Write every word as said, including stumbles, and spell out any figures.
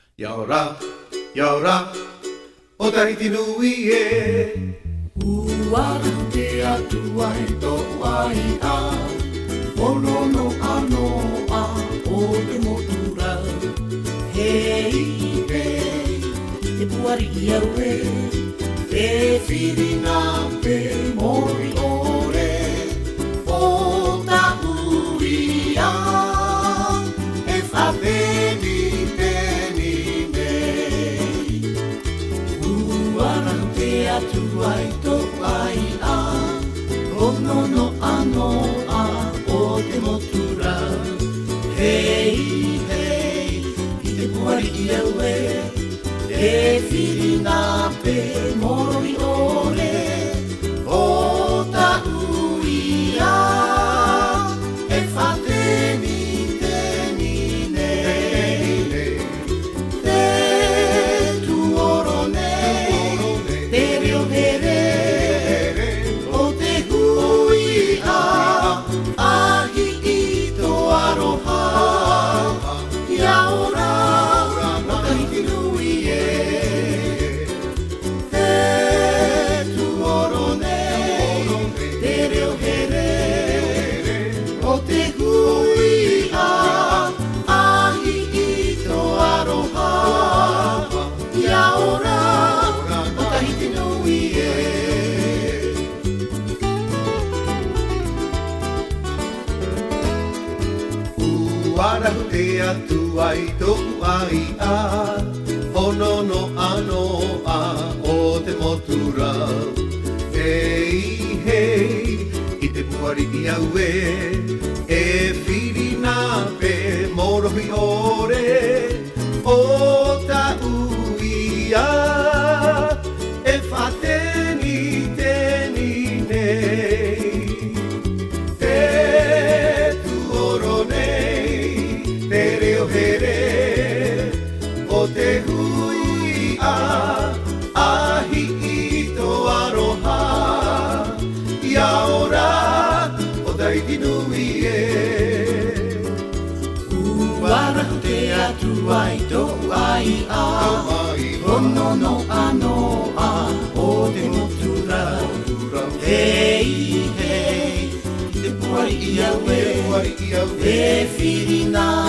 Yaora, yaora, o Tahiti nui e. Uara te atu ai tō ai a, ono no ano a o te motura. Hei, hei, te puari i au e, te whirina pe mori ore, o ta ui a, e whapeni peni nei. Uara te atu ai tō ai a, ono no ano a o te motura. Hei, hei, i te puari i au e, te whirina pe mori ore, o ta ui a, e whateni teni nei. Te tuoro nei, te reo here, o te hui a, ahi i tō aroha, ia ora, o Tahiti nui e. Te tuoro nei, te reo here, o te hui a, ahi i tō aroha, ia ora, o Tahiti nui e. Uara te atu ai tō ai a, ono no ano a o te motura. Hei, hei, i te puari i au e, e whirina pe morohi ore, o ta ui a, e whateni teni nei. Te tuoro nei, te reo here, o te hui a, ahi i tō aroha, ia ora, o Tahiti nui e. Uara te atu ai tō ai a, ono no ano a o te motura. Hei, hei, te puari i au e, te whirina